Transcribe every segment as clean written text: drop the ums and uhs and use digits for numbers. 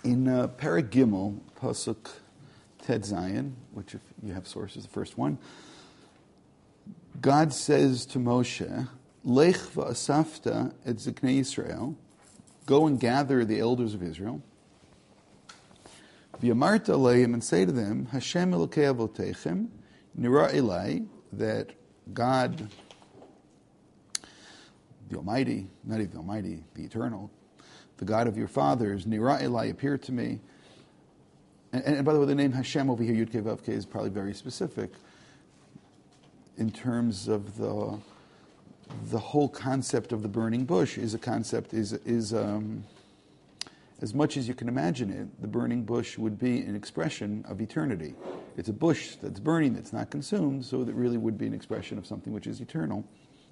In Perek Gimel, Pasuk Ted Zion, which if you have sources, the first one, God says to Moshe, Lech va'asafta et ziknei Yisrael, go and gather the elders of Israel, v'yamarta aleim, and say to them, Hashem Elokei avotechem, nira elai, that God, the Almighty, not even the Almighty, the Eternal, the God of your fathers, nira elai, appeared to me. And by the way, the name Hashem over here, Yud Kei Vav Kei, is probably very specific in terms of the whole concept of the burning bush is a concept, is as much as you can imagine it, the burning bush would be an expression of eternity. It's a bush that's burning, that's not consumed, so that really would be an expression of something which is eternal.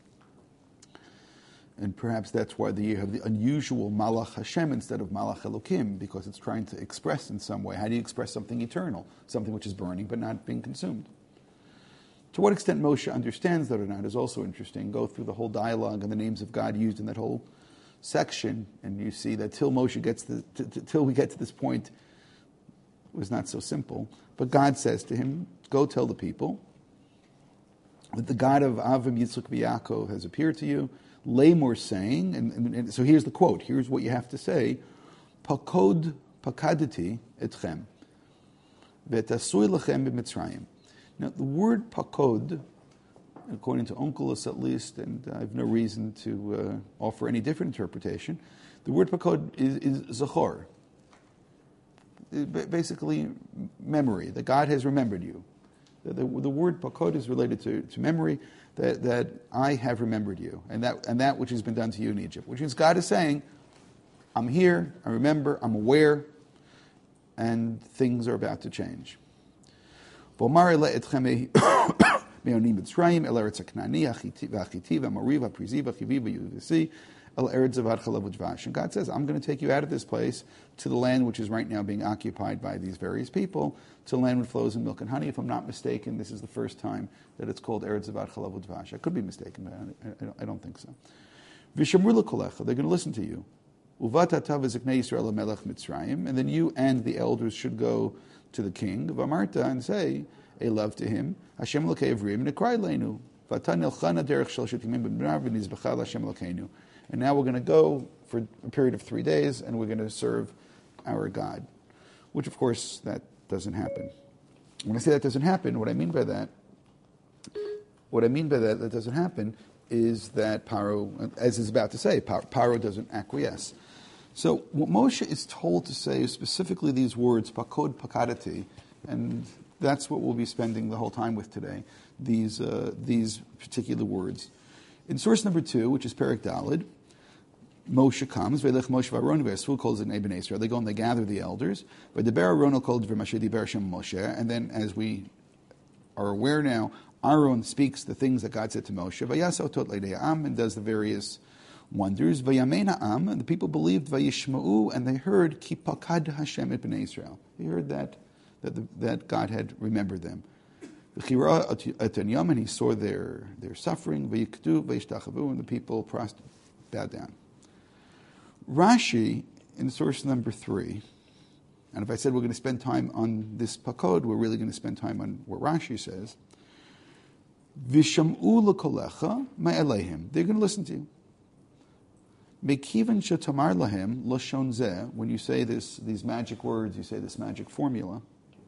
And perhaps that's why you have the unusual Malach Hashem instead of Malach Elokim, because it's trying to express in some way. How do you express something eternal? Something which is burning but not being consumed. To what extent Moshe understands that or not is also interesting. Go through the whole dialogue and the names of God used in that whole section, and you see that till Moshe gets till we get to this point, it was not so simple. But God says to him, go tell the people that the God of Avram, Yitzchak, Yaakov has appeared to you. Lamor saying, and so here's the quote, here's what you have to say, Pakod pakadati etchem, ve'tasui lachem b'mitzrayim. Now the word pakod, according to Onkelos at least, and I have no reason to offer any different interpretation, the word pakod is zachor, basically memory, that God has remembered you. The word pakod is related to memory, that I have remembered you, and that which has been done to you in Egypt. Which means God is saying, I'm here, I remember, I'm aware, and things are about to change. And God says, I'm going to take you out of this place to the land which is right now being occupied by these various people, to the land which flows in milk and honey. If I'm not mistaken, this is the first time that it's called Eretz Zavad Chalav Udvash. I could be mistaken, but I don't think so. V'shamru l'kolecha, they're going to listen to you. Uvat atav v'ziknei Yisrael melech Mitzrayim, and then you and the elders should go to the king, V'amarta, and say a love to him, Hashem Elokei Avrim nekrai leinu, v'ata nilchana derech shel shetimim b'mrav v'nizbecha Hashem Elokeinu. And now we're going to go for a period of 3 days, and we're going to serve our God. Which, of course, that doesn't happen. When I say that doesn't happen, what I mean by that doesn't happen, is that Paro, as is about to say, Paro doesn't acquiesce. So what Moshe is told to say is specifically these words, pakod pakadati, and that's what we'll be spending the whole time with today, these particular words. In source number 2, which is Perek Daled, Moshe comes, Ve'lech Moshe v'Aaron v'Yisrael calls it Bnei Israel. They go and they gather the elders. V'deber Aaron called v'Mashe diber Shem Moshe. And then, as we are aware now, Aaron speaks the things that God said to Moshe. V'yasa otot leidei am, and does the various wonders. V'yamein am, and the people believed. V'yishma'u, and they heard ki pakad Hashem et Bnei Israel. They heard that God had remembered them. V'chira atanyam, and he saw their suffering. V'yikdu v'yishtachavu, and the people bowed down. Rashi, in source number 3, and if I said we're going to spend time on this pakod, we're really going to spend time on what Rashi says. Visham'u l'kolecha ma'elehim. They're going to listen to you. Mekivan shetamar lahem lashon zeh. When you say these magic words, you say this magic formula.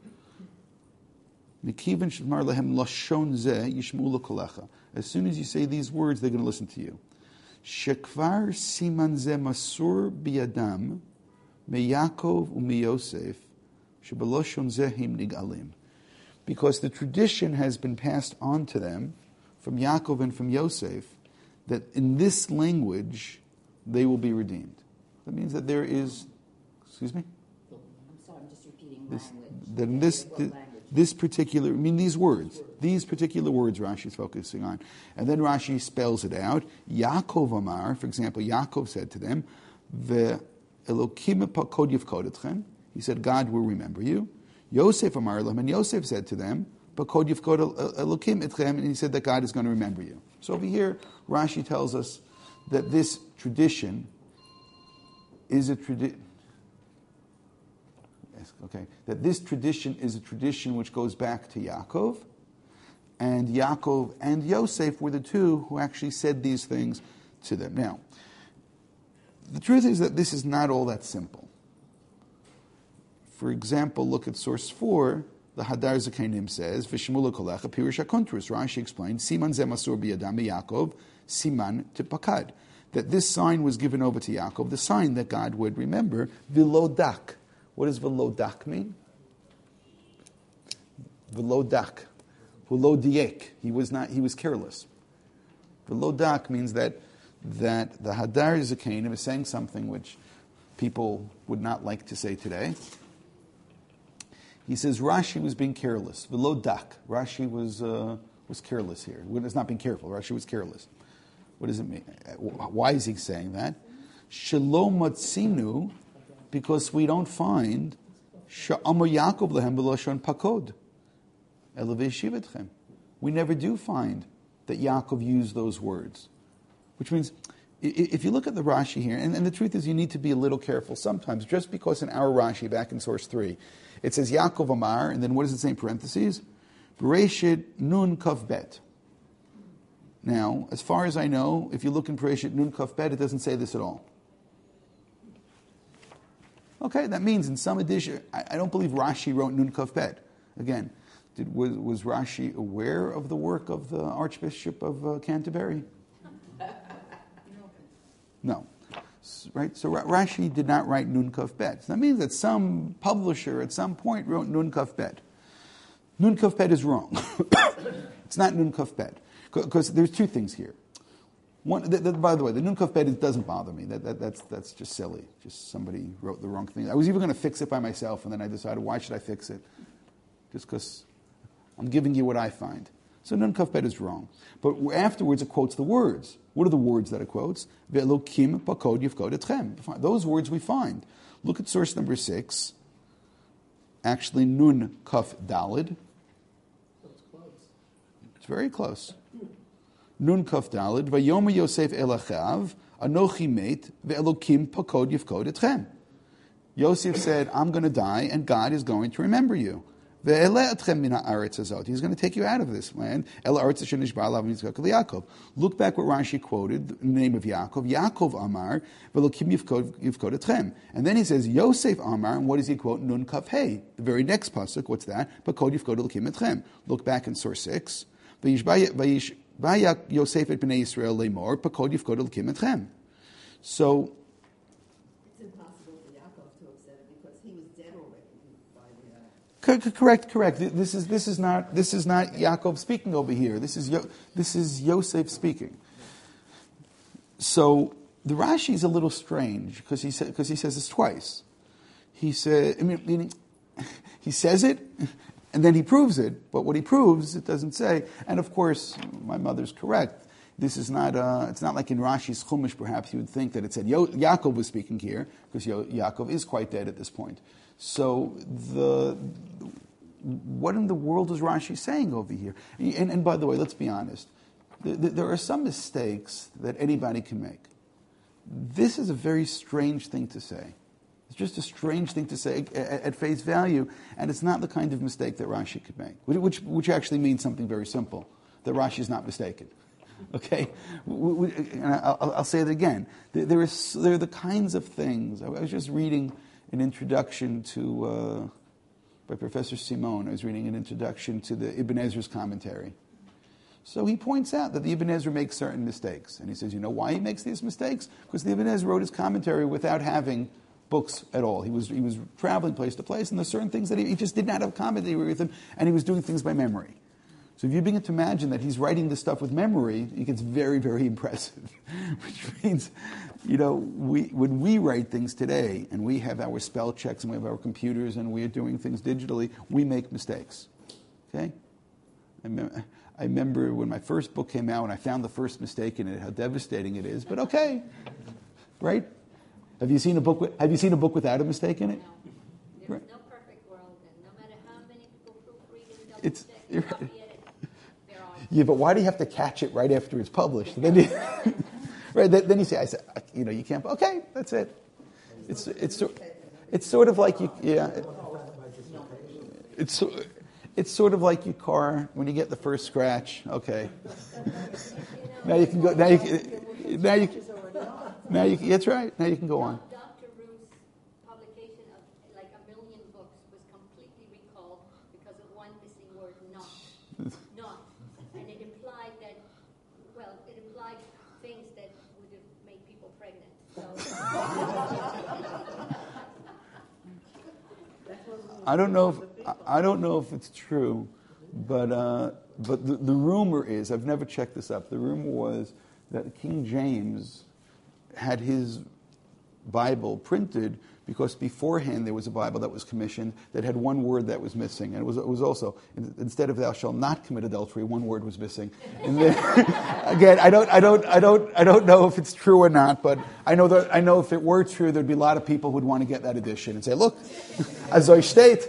Mekivan shetamar lahem lashon zeh yishm'u l'kolecha. As soon as you say these words, they're going to listen to you. Shekvar siman ze masur biyadam meyakov umiyosef shebaloshon zehim nigalim, because the tradition has been passed on to them from Yaakov and from Yosef that in this language they will be redeemed. That means that there is, excuse me. I'm sorry, I'm just repeating language. That in this particular, these particular words Rashi is focusing on. And then Rashi spells it out. Yaakov Amar, for example, Yaakov said to them, Ve Elokim pakod yifkod etchem. He said, God will remember you. Yosef Amar Elohim, and Yosef said to them, pakod yifkod Elokim etchem, and he said that God is going to remember you. So over here, Rashi tells us that this tradition is a tradition. ask. Okay, that this tradition is a tradition which goes back to Yaakov, and Yaakov and Yosef were the two who actually said these things to them. Now, the truth is that this is not all that simple. For example, look at source 4. The Hadar Zakainim says, "V'shmula kolecha pirush hakontros." Rashi explained, "Siman ze masur biyadam Yaakov, siman tipakad." That this sign was given over to Yaakov, the sign that God would remember. Vilodak. What does vilodak mean? Vilodak. Vilodiek. He was careless. Vilodak means that the Hadar Zakainim is saying something which people would not like to say today. He says Rashi was being careless. Vilodak. Rashi was careless here. It's not being careful. Rashi was careless. What does it mean? Why is he saying that? Shalom matzinu, because we don't find Sha'amar Yaakov lehem b'lashon pakod elav yeshivetchem. We never do find that Yaakov used those words. Which means, if you look at the Rashi here, and the truth is you need to be a little careful sometimes, just because in our Rashi, back in source 3, it says Yaakov Amar, and then what does it say in parentheses? Bereshit Nun Kaf Bet. Now, as far as I know, if you look in Bereshit Nun Kaf Bet, it doesn't say this at all. Okay, that means in some edition, I don't believe Rashi wrote Nun Kaf Bet. Again, was Rashi aware of the work of the Archbishop of Canterbury? No. Right? So Rashi did not write Nun Kaf Bet. So that means that some publisher at some point wrote Nun Kaf Bet. Nun Kaf Bet is wrong. It's not Nun Kaf Bet. Because there's two things here. One, by the way, the Nun Kaf Bet doesn't bother me. That's just silly. Just somebody wrote the wrong thing. I was even going to fix it by myself, and then I decided, why should I fix it? Just because I'm giving you what I find. So Nun Kaf Bet is wrong. But afterwards it quotes the words. What are the words that it quotes? Ve'elokim pakod yifkod etchem. Those words we find. Look at source number 6. Actually, Nun Kaf Dalid. It's very close. Nun Kaf Dalid. Vayomer Yosef elachav anochi meit ve'elokim pakod yifkod etchem. Yosef said, I'm going to die, and God is going to remember you. He's going to take you out of this land. Look back what Rashi quoted, in the name of Yaakov. Yaakov Amar, and then he says, Yosef Amar, and what does he quote? Nun Kaf Hey. The very next pasuk, what's that? Look back in source 6. Yosef et bnei Yisrael lemor, so, correct. This is not Yaakov speaking over here. This is Yosef speaking. So the Rashi is a little strange because he says this twice. He said, meaning he says it and then he proves it, but what he proves it doesn't say. And of course, my mother's correct. This is not. It's not like in Rashi's Chumash. Perhaps you would think that it said Yaakov was speaking here because Yaakov is quite dead at this point. So what in the world is Rashi saying over here? And by the way, let's be honest. There are some mistakes that anybody can make. This is a very strange thing to say. It's just a strange thing to say at face value, and it's not the kind of mistake that Rashi could make, which actually means something very simple, that Rashi is not mistaken. Okay? And I'll say it again. There are the kinds of things. I was just reading an introduction to, by Professor Simon, I was reading an introduction to the Ibn Ezra's commentary. So he points out that the Ibn Ezra makes certain mistakes. And he says, you know why he makes these mistakes? Because the Ibn Ezra wrote his commentary without having books at all. He was traveling place to place, and there's certain things that he just did not have commentary with him, and he was doing things by memory. So if you begin to imagine that he's writing this stuff with memory, it gets very, very impressive. Which means, when we write things today, and we have our spell checks, and we have our computers, and we are doing things digitally, we make mistakes. Okay? I remember when my first book came out, and I found the first mistake in it, how devastating it is. But okay, right? Have you seen a book without a mistake in it? No. There's no perfect world, and no matter how many people proofread and double check and copy it, they're all. Yeah, but why do you have to catch it right after it's published? Then you say, you can't. Okay, that's it. It's sort of like you. Yeah. It's sort of like your car when you get the first scratch. Okay, now you can go. Now you. That's right. Now you can go on. Dr. Ruth's publication of like 1 million books was completely recalled because of one missing word, not. Not. And it implied things that would have made people pregnant. So. I don't know if it's true, but the rumor is, I've never checked this up. The rumor was that King James had his Bible printed because beforehand there was a Bible that was commissioned that had one word that was missing, and it was also, instead of "thou shalt not commit adultery," one word was missing. And then, again, I don't know if it's true or not, but I know if it were true, there'd be a lot of people who'd want to get that edition and say, "Look, as I state."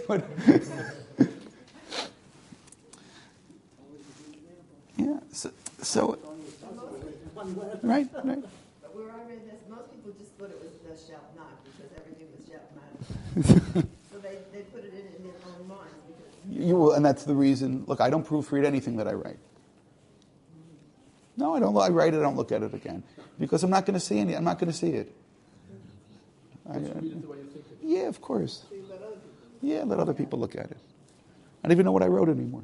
Yeah. So right. But where I read this, most people just thought it was "thou shalt not" because everything was "shalt not." So they put it in their own minds. You will, and that's the reason. Look, I don't proofread anything that I write. No, I don't. I write it. I don't look at it again because I'm not going to see any. I'm not going to see it. Yeah, of course. Yeah, let other people look at it. I don't even know what I wrote anymore.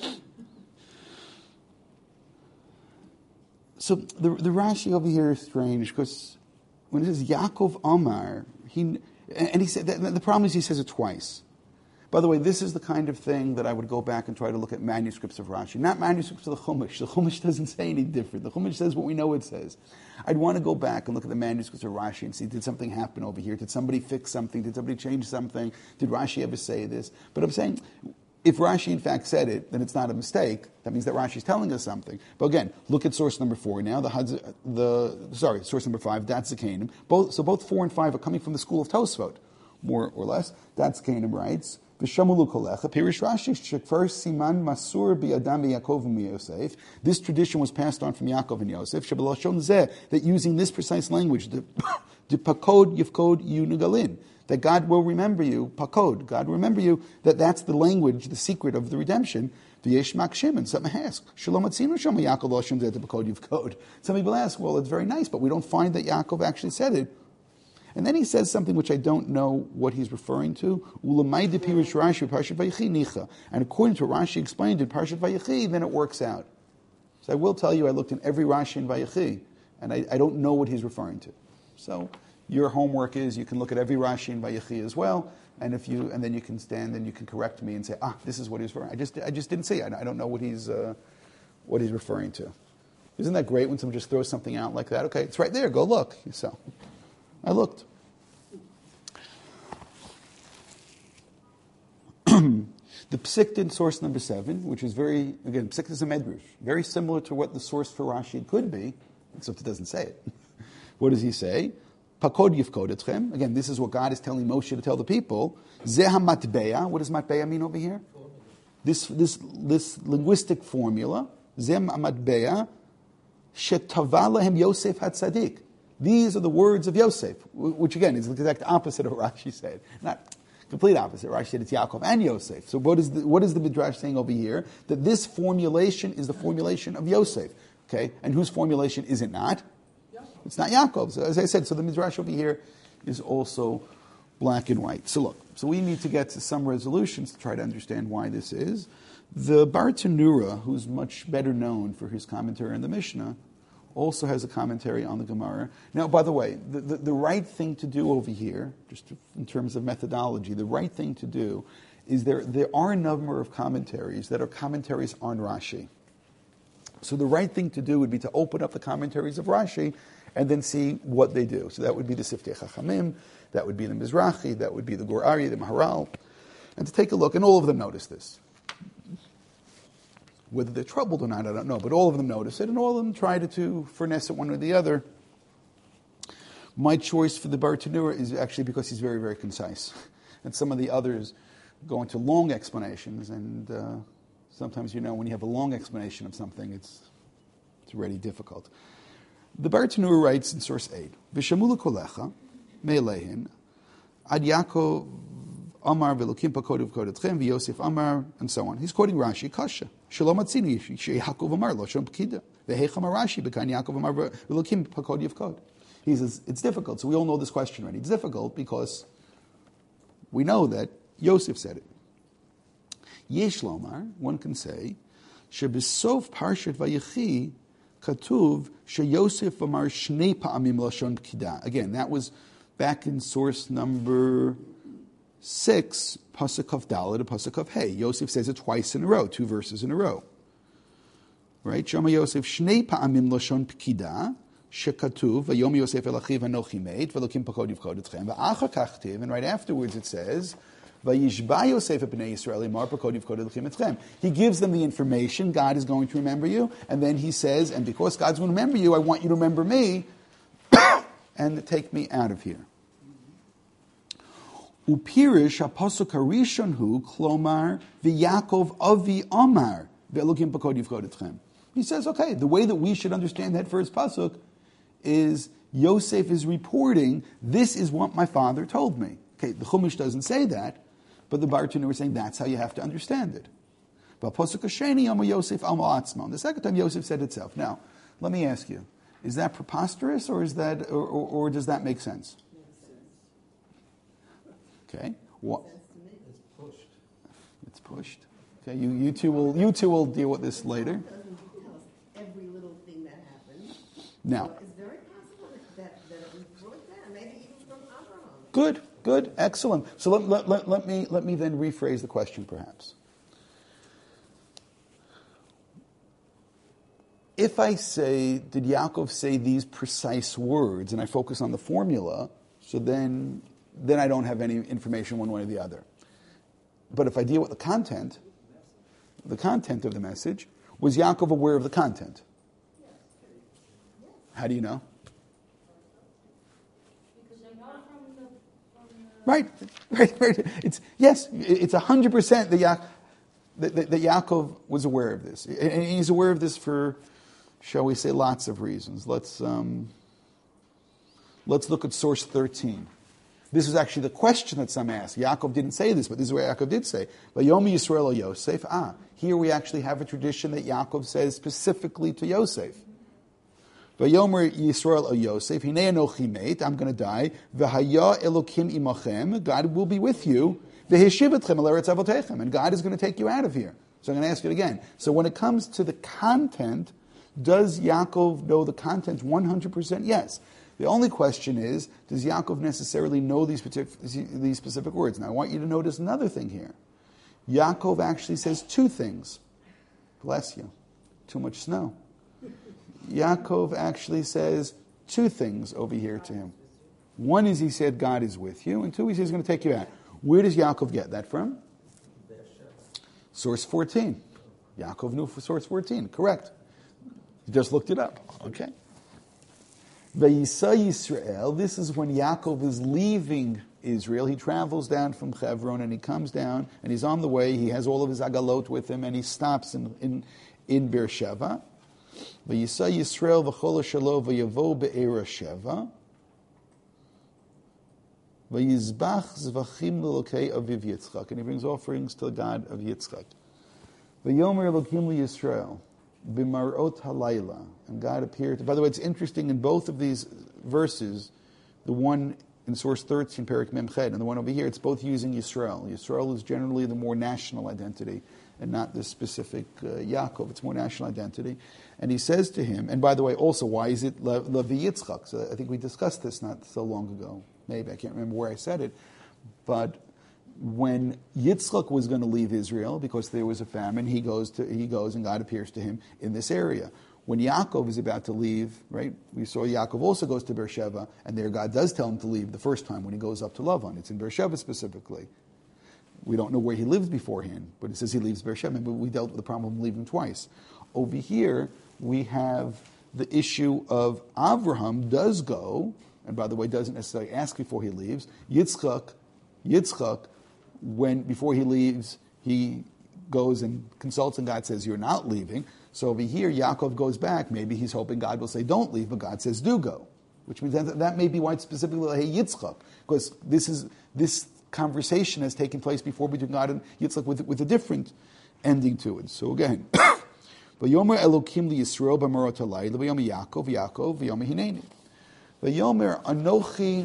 So the Rashi over here is strange because when it says Yaakov Amar, he said the problem is he says it twice. By the way, this is the kind of thing that I would go back and try to look at manuscripts of Rashi, not manuscripts of the Chumash. The Chumash doesn't say any different. The Chumash says what we know it says. I'd want to go back and look at the manuscripts of Rashi and see, did something happen over here? Did somebody fix something? Did somebody change something? Did Rashi ever say this? But I'm saying, if Rashi in fact said it, then it's not a mistake. That means that Rashi is telling us something. But again, look at source number 4 now. Source number 5, that's Zakanim. Both 4 and 5 are coming from the school of Tosfot, more or less. That's Zakanim writes. V'shamulu kolecha, Pirish Rashi, shekvar siman masur bi'adam Yaakov u'Yosef. This tradition was passed on from Yaakov and Yosef. Shebelashon zeh, that using this precise language, the pakod yifkod yunugalin, that God will remember you, pakod, God will remember you, that's the language, the secret of the redemption. V'yesh makshim, and some ask, Shalom atzinu shom Yaakov lashon zeh pakod yifkod. Some people ask, well, it's very nice, but we don't find that Yaakov actually said it. And then he says something which I don't know what he's referring to. And according to Rashi explained in Parshat Vayechi, then it works out. So I will tell you, I looked in every Rashi in Vayechi, and I don't know what he's referring to. So your homework is you can look at every Rashi in Vayechi as well, and then you can stand and you can correct me and say, this is what he's referring. I just didn't see. I don't know what he's referring to. Isn't that great when someone just throws something out like that? Okay, it's right there. Go look. So. I looked. The Psiktin source number 7, which is Psiktin is a medrash, very similar to what the source for Rashi could be, except it doesn't say it. What does he say? Pakod yifkod etchem. Again, this is what God is telling Moshe to tell the people. Zeh hamatbeya. What does matbeya mean over here? This linguistic formula. Zeh hamatbeya shetava lahem Yosef hatzadik. These are the words of Yosef, which again is the exact opposite of what Rashi said. Not complete opposite. Rashi said it's Yaakov and Yosef. So what is the Midrash saying over here? That this formulation is the formulation of Yosef. Okay? And whose formulation is it not? It's not Yaakov. So as I said, so the Midrash over here is also black and white. So look, we need to get to some resolutions to try to understand why this is. The Bartanura, who's much better known for his commentary on the Mishnah, also has a commentary on the Gemara. Now, by the way, the right thing to do over here, in terms of methodology, the right thing to do is there are a number of commentaries that are commentaries on Rashi. So the right thing to do would be to open up the commentaries of Rashi and then see what they do. So that would be the Siftei Chachamim, that would be the Mizrahi, that would be the Gur Aryeh, the Maharal, and to take a look, and all of them notice this. Whether they're troubled or not, I don't know, but all of them notice it, and all of them try to finesse it one or the other. My choice for the Bartanura is actually because he's very, very concise. And some of the others go into long explanations, and sometimes, when you have a long explanation of something, it's already difficult. The Bartanura writes in source 8, V'shamula kolecha, me'elehin, ad Yaakov Amar velokim pakod v'kodetchem v'Yosef Amar, and so on. He's quoting Rashi, Kasha. Shalom atzini sheYaakov Amar Lashon Pekida. V'heicham Rashi b'kan Yaakov Amar velokim pakod yivkod. He says, it's difficult. So we all know this question already. It's difficult because we know that Yosef said it. Yesh lomar, one can say, shebesof parshat Vayechi katuv sheYosef Amar shnei pa'amim Lashon Pekida. Again, that was back in source number 6, Pasuk of Dalet to Pasuk of Hey. Yosef says it twice in a row, 2 verses in a row. Right? Shama Yosef shnei pa'amim Lashon Pekida. Shekatuv, Vayom Yosef el Achiv Anochi Meit, Velokim Pakod Yivkod Etchem. V'achar kachtiv, and right afterwards it says, Vayishba Yosef b'nei Yisrael Imar Pakod Yivkod Etchem Etchem. He gives them the information, God is going to remember you, and then he says, and because God's going to remember you, I want you to remember me, and take me out of here. Upirish HaPasuk HaRishon Hu, Klomar, V'Yakov Avi Amar, Velokim Pakod Yivkod Etchem. He says, okay, the way that we should understand that first pasuk is Yosef is reporting, this is what my father told me. Okay, the Chumash doesn't say that, but the Bartanur is saying that's how you have to understand it. The second time Yosef said itself. Now, let me ask you, is that preposterous or is that or does that make sense? Okay. What? It's pushed. It's pushed. Okay, you two will deal with this later. It doesn't tell us every little thing that happened. Now, So it's very possible that it was brought down, maybe even from Abraham. good, excellent. So let me then rephrase the question, perhaps. If I say, did Yaakov say these precise words, and I focus on the formula, so then I don't have any information one way or the other. But if I deal with the content of the message, was Yaakov aware of the content? How do you know? Because I know from Right. It's 100% that Yaakov was aware of this, and he's aware of this for, shall we say, lots of reasons. Let's look at source 13. This is actually the question that some ask. Yaakov didn't say this, but this is what Yaakov did say. Vayomi Yisrael o Yosef. Here we actually have a tradition that Yaakov says specifically to Yosef. Vayomer Yisrael o Yosef. Hinei anochi meit. I'm going to die. V'haya Elokim imachem. God will be with you. V'heshiv etchem el eretz avotechem. And God is going to take you out of here. So I'm going to ask you again. So when it comes to the content, does Yaakov know the content 100%? Yes. The only question is, does Yaakov necessarily know these specific words? Now, I want you to notice another thing here. Yaakov actually says two things. Bless you. Too much snow. Yaakov actually says two things over here to him. One is he said, God is with you, and two, he says he's going to take you out. Where does Yaakov get that from? Source 14. Yaakov knew for source 14. Correct. He just looked it up. Okay. Vayisa Yisrael, this is when Yaakov is leaving Israel. He travels down from Hebron and he comes down and he's on the way. He has all of his agalot with him and he stops in Beersheba. Vayisa Yisrael v'chol shelo v'yavo be'era Sheva. Vayizbach zvachim l'lokei aviv Yitzchak. And he brings offerings to the God of Yitzchak. Vayomer Elokim liYisrael. B'marot halayla, and God appeared. By the way, it's interesting in both of these verses, the one in source 13, Perek Mem Ched, and the one over here, it's both using Yisrael. Yisrael is generally the more national identity, and not the specific Yaakov. It's more national identity. And he says to him, and by the way, also, why is it Levi Yitzchak? So I think we discussed this not so long ago. Maybe, I can't remember where I said it. But when Yitzchak was going to leave Israel because there was a famine, he goes and God appears to him in this area. When Yaakov is about to leave, right? We saw Yaakov also goes to Beersheba, and there God does tell him to leave the first time when he goes up to Lavan. It's in Beersheba specifically. We don't know where he lives beforehand, but it says he leaves Beersheba. But we dealt with the problem of leaving twice. Over here, we have the issue of Avraham does go, and by the way, doesn't necessarily ask before he leaves. Yitzchak, before he leaves, he goes and consults, and God says, you're not leaving. So over here, Yaakov goes back. Maybe he's hoping God will say, don't leave, but God says, do go. Which means that may be why it's specifically, hey, Yitzchak, because this conversation has taken place before between God and Yitzchak with a different ending to it. So again, Vayomer Elokim li Yisrael b'marot halayla v'yomer Yaakov v'yomer Hineni. Vayomer Anochi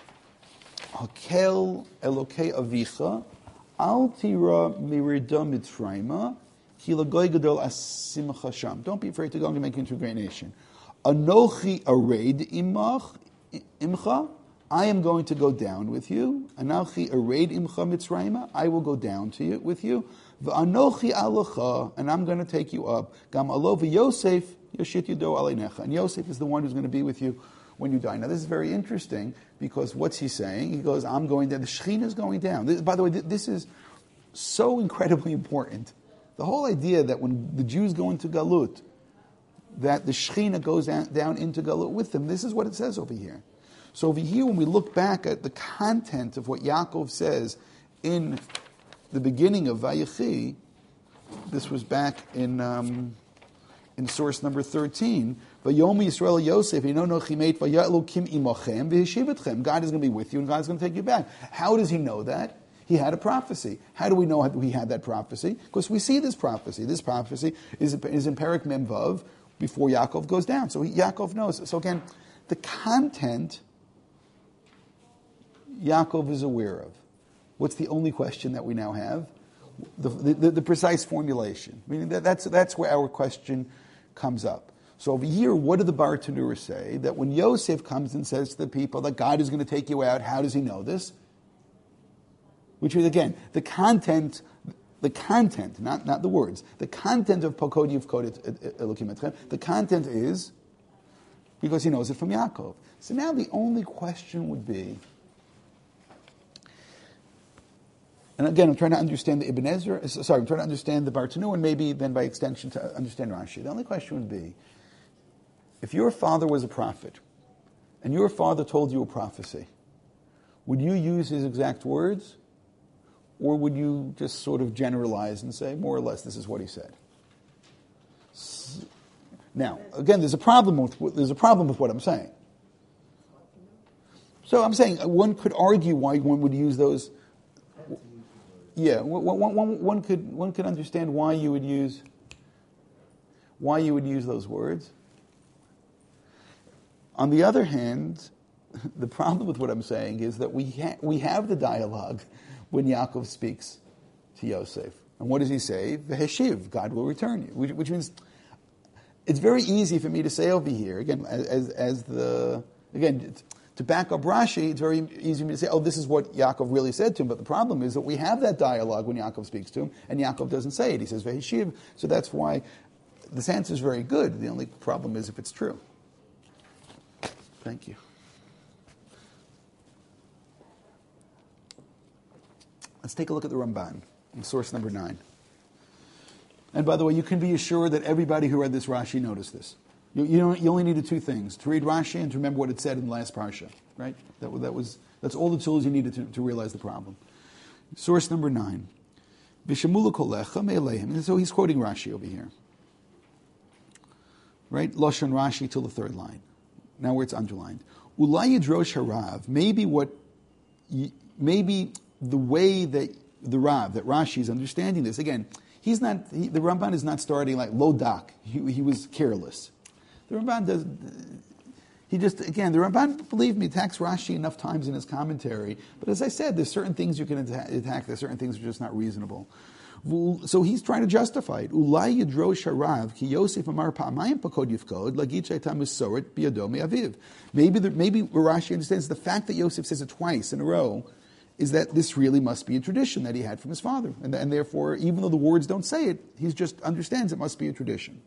Hakel Elokei Avicha Al Tira Mirida Mitzrayma Ki Lagoy Gadol Asimcha Sham. Don't be afraid to go and make you into a great nation. Anochi Areid Imcha. I am going to go down with you. Anochi Areid Imcha Mitzrayma. I will go down to you with you. V'anochi Alocha, and I'm going to take you up. Gam Alo v'Yosef Yoshit Yudo Aleinecha. And Yosef is the one who's going to be with you when you die. Now this is very interesting because what's he saying? He goes, I'm going down. The Shekhinah is going down. By the way, this is so incredibly important. The whole idea that when the Jews go into Galut, that the Shekhinah goes down into Galut with them, this is what it says over here. So over here, when we look back at the content of what Yaakov says in the beginning of Vayechi, this was back in source number 13. Vayom Yisrael Yosef, Kim imachem v'hishivetchem. God is going to be with you, and God is going to take you back. How does he know that? He had a prophecy. How do we know he had that prophecy? Because we see this prophecy. This prophecy is in Perek Mem Vav before Yaakov goes down. So Yaakov knows. So again, the content Yaakov is aware of. What's the only question that we now have? The precise formulation. Meaning that's where our question comes up. So over here, what do the Bartanura say? That when Yosef comes and says to the people that God is going to take you out, how does he know this? Which is, again, the content, not the words, the content of Pokod Yivkod Elokim Etchem, the content is because he knows it from Yaakov. So now the only question would be, and again, I'm trying to understand the I'm trying to understand the Bartanura, and maybe then by extension to understand Rashi. The only question would be, if your father was a prophet, and your father told you a prophecy, would you use his exact words? Or would you just sort of generalize and say, more or less, this is what he said? Now, again, there's a problem with what I'm saying. So I'm saying one could argue why one would use those. Yeah, one could understand why you would use those words. On the other hand, the problem with what I'm saying is that we have the dialogue when Yaakov speaks to Yosef. And what does he say? V'heshiv, God will return you. Which means it's very easy for me to say over here, again, to back up Rashi, it's very easy for me to say, oh, this is what Yaakov really said to him. But the problem is that we have that dialogue when Yaakov speaks to him, and Yaakov doesn't say it. He says v'heshiv. So that's why this answer is very good. The only problem is if it's true. Thank you. Let's take a look at the Ramban, in source number 9. And by the way, you can be assured that everybody who read this Rashi noticed this. You only needed 2 things, to read Rashi and to remember what it said in the last parsha, right? That's all the tools you needed to realize the problem. Source number 9. V'shemula kolecha me'elehim. And so he's quoting Rashi over here. Right? Lashon Rashi till the 3rd line. Now where it's underlined. Ulay yidrosh harav. Maybe the way that the Rav, that Rashi is understanding this, again, the Ramban is not starting like lodak. He was careless. The Ramban does. The Ramban, believe me, attacks Rashi enough times in his commentary. But as I said, there's certain things you can attack. There's certain things that are just not reasonable. So he's trying to justify it. Ulay yidrosh harav ki Yosef amar pa'amayim pakod yifkod lagid shayta misoret biyado me'aviv. Maybe Rashi understands the fact that Yosef says it twice in a row is that this really must be a tradition that he had from his father. And therefore, even though the words don't say it, he just understands it must be a tradition.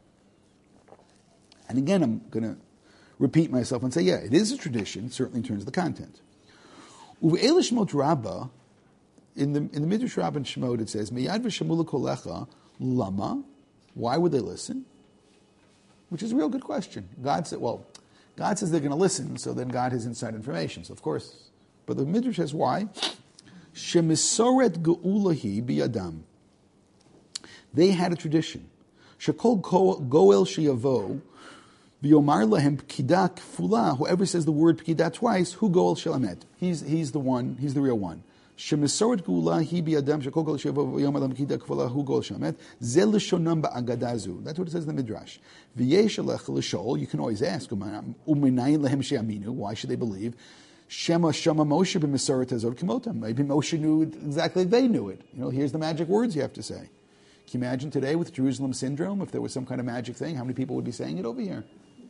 And again, I'm going to repeat myself and say, yeah, it is a tradition, certainly in terms of the content. Uve'el Shemot Rabbah, in the Midrash Rabbah and Shemot, it says, Meyad v'shemula kolecha, lama? Why would they listen? Which is a real good question. God says they're going to listen, so then God has inside information. So of course. But the Midrash says why? Shemisoret geulahi biyadam. They had a tradition. Shekol goel sheyavo v'yomar lahem p'kida kfula. Whoever says the word p'kida twice, hu goel shelamet. He's the one. He's the real one. שמסורת גאולה היא בידם שכל גול שיבוא ויאמר למקידה כפולה הוא גול שמת, זה לשונם באגדה זו. That's what it says in the Midrash. ויש עליך לשאול, you can always ask, ומניין להם שיאמינו, why should they believe? Shema Moshe b'Mesoret Hazot Kimotam. Maybe Moshe knew it exactly, they knew it. Here's the magic words you have to say. Can you imagine today with Jerusalem syndrome, if there was some kind of magic thing, how many people would be saying it over here?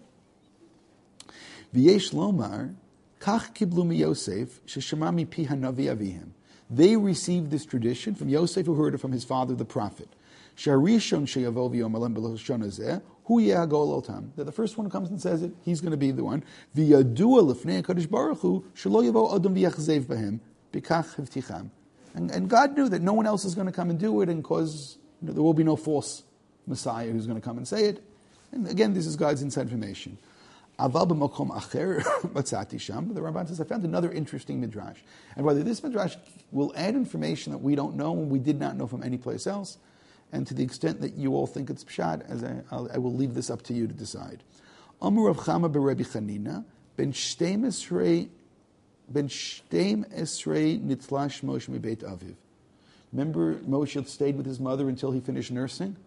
V'yesh lomar, kach kiblu mi Yosef, sheshama mi pi hanavi avihim. They received this tradition from Yosef, who heard it from his father, the prophet. Sharishon sheyavo v'yom alem b'loshon hazeh, hu yeh hagol otam. That the first one who comes and says it, he's going to be the one. V'yadua lefnei HaKadosh Baruch Hu, shelo yavo adam v'yachzev b'hem, b'kach hivticham. And God knew that no one else is going to come and do it, and cause there will be no false Messiah who's going to come and say it. And again, this is God's inside information. Aval b'makom acher batzati sham. The Ramban says, I found another interesting midrash. And whether this midrash will add information that we don't know and we did not know from any place else, and to the extent that you all think it's pshat, I will leave this up to you to decide. Amar Rav Chama b'Rebbi Chanina ben shtem esrei nitlash Moshe mibeit aviv. Remember, Moshe stayed with his mother until he finished nursing?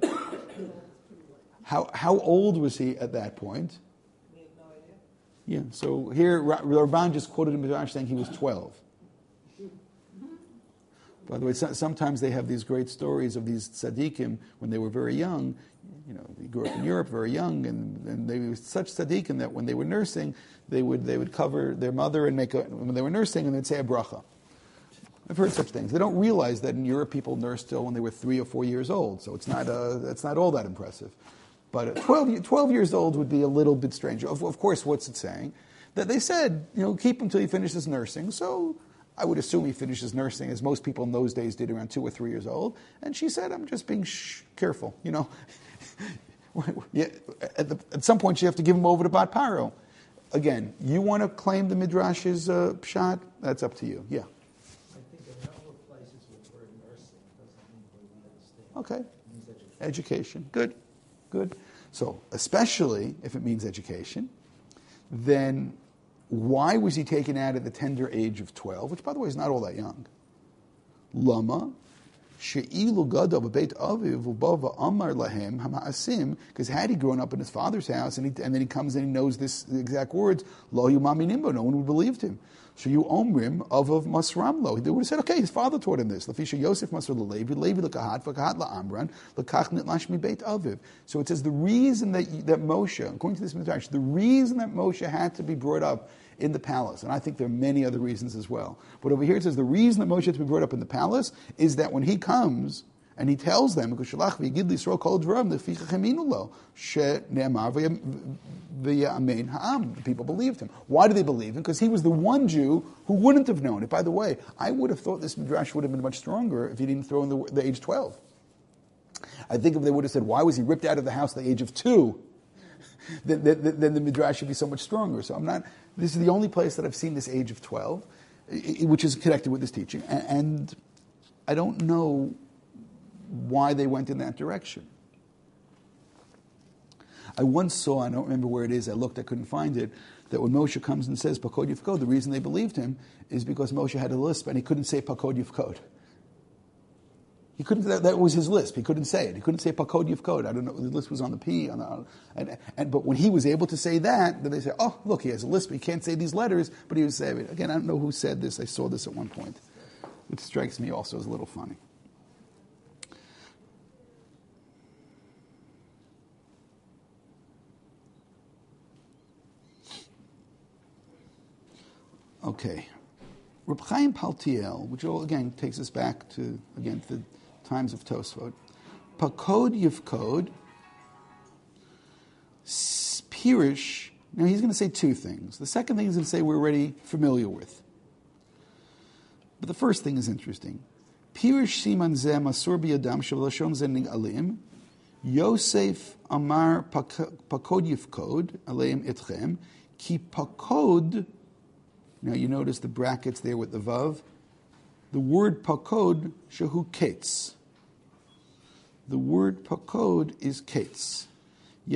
How old was he at that point? We have no idea. Yeah, so here, Ramban just quoted a midrash saying he was 12. By the way, sometimes they have these great stories of these tzaddikim when they were very young. They grew up in Europe very young, and they were such tzaddikim that when they were nursing, they would cover their mother and when they were nursing, and they'd say a bracha. I've heard such things. They don't realize that in Europe people nursed till when they were 3 or 4 years old, so it's not all that impressive. But 12 years old would be a little bit strange. Of course, what's it saying? That they said, keep him till he finishes nursing. So I would assume he finishes nursing, as most people in those days did, around 2 or 3 years old. And she said, I'm just being careful, At some point, you have to give him over to Bat Paro. Again, you want to claim the Midrash is pshat? That's up to you. Yeah. I think in a couple of places with the word nursing doesn't mean what we understand. Okay. It means Education. Good. So, especially if it means education, then why was he taken out at the tender age of 12, which, by the way, is not all that young? Lama, she'ilu gadav b'beit aviv u'bava amar lahem hama'asim, because had he grown up in his father's house and then he comes in and knows the exact words, lo yumamin imbo, no one would have believed him. So you omrim avav masram lo. They would have said, okay, his father taught him this. Lafisha Yosef masr levi, levi lekahat, v'kahat la'amran, lekach nitlash mi beit aviv. So it says the reason that Moshe, according to this midrash, the reason that Moshe had to be brought up in the palace, and I think there are many other reasons as well. But over here it says the reason that Moshe had to be brought up in the palace is that when he comes and he tells them, the people believed him. Why do they believe him? Because he was the one Jew who wouldn't have known it. By the way, I would have thought this midrash would have been much stronger if he didn't throw in the age 12. I think if they would have said, why was he ripped out of the house at the age of 2? Then the midrash should be so much stronger. So this is the only place that I've seen this age of 12, which is connected with this teaching. And I don't know why they went in that direction. I once saw, I don't remember where it is, I looked, I couldn't find it, that when Moshe comes and says Pakod Yifkod, the reason they believed him is because Moshe had a lisp and he couldn't say Pakod Yifkod. He couldn't. That was his lisp. He couldn't say it. He couldn't say Pakod Yifkod. I don't know. The lisp was on the P. But when he was able to say that, then they say, oh, look, he has a lisp. He can't say these letters, but he was saying it. Again, I don't know who said this. I saw this at one point. Which strikes me also as a little funny. Okay. Reb Chaim Paltiel, which all, again, takes us back to the times of Tosfot. Pakod Yifkod, Pirish. Now he's going to say 2 things. The second thing he's going to say we're already familiar with. But the first thing is interesting. Pirish Siman Zeh Masur B'Yadam Shavlashon Zening Alim, Yosef Amar Pakod Yifkod, Aleim Itchem, Ki Pakod. Now you notice the brackets there with the vav. The word pakod, shehu ketz. The word pakod is ketz.